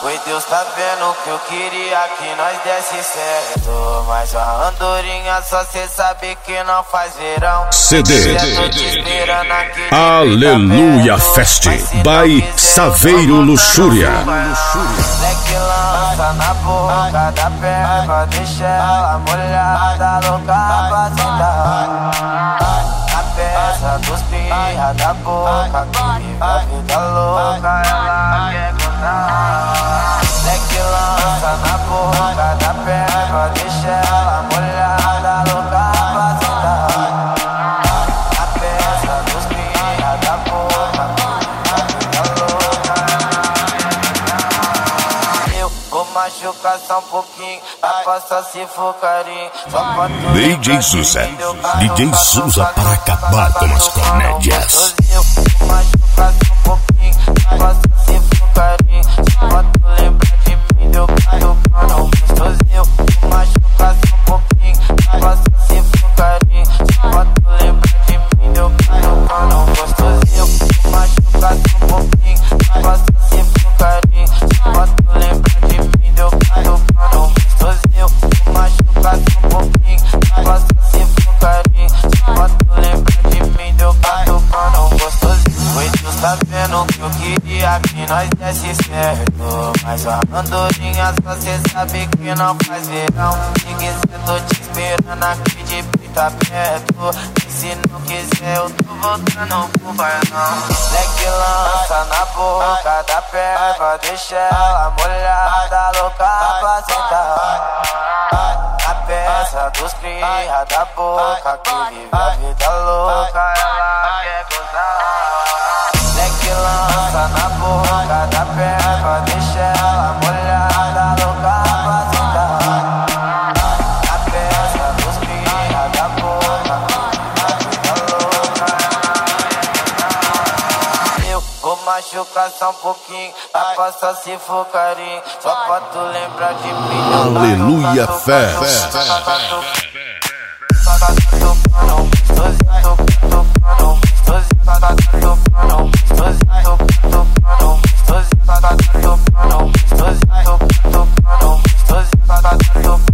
Oi, Deus tá vendo que eu queria que nós desse certo, mas a andorinha só cê sabe que não faz verão. CD Aleluia Fest by Saveiro Luxúria. Leque lança na boca da perna, deixa ela molhada, louca pra sentar. A peça dos pirra da boca, que vive a vida louca, ela quer gozar. Leque lança na boca da perna, deixa ela molhada, louca pra sentar. A peça dos pirra da boca, que vive a vida louca, eu vou machucar só um pouquinho, aposta se for carinho. DJ Souza, DJ Souza para acabar com as comédias. Eu vou machucar só um pouquinho, aposta se for carinho. Só tu lembra de mim, meu não gostoso. Eu vou machucar só um pouquinho, aposta se for carinho. Só tu lembra de mim, meu não gostoso. Eu vou machucar só um pouquinho, aposta se for carinho. Só tu lembra de mim, meu não gostoso. Eu vou machucar só um pouquinho, aposta se for carinho. Só tu lembra de mim, meu não gostoso. Oi, Deus tá vendo que eu queria que nós desse certo, mas a andorinha só cê sabe que não faz verão. Se quiser tô te esperando aqui de pita perto, e se não quiser eu tô voltando pro bailão. Leque lança na boca da perna, deixa ela molhada, louca pra sentar. A peça dos pirra da boca, que vive a vida louca, ela quer gozar. Leque lança na boca da perna, deixa ela molhada, louca pra sentar. A peça dos pirra da boca, que vive a vida louca, eu vou machucar só um pouquinho, aposta se for carinho. Só pra tu lembrar de mim. Aleluia Fest. Gostoso.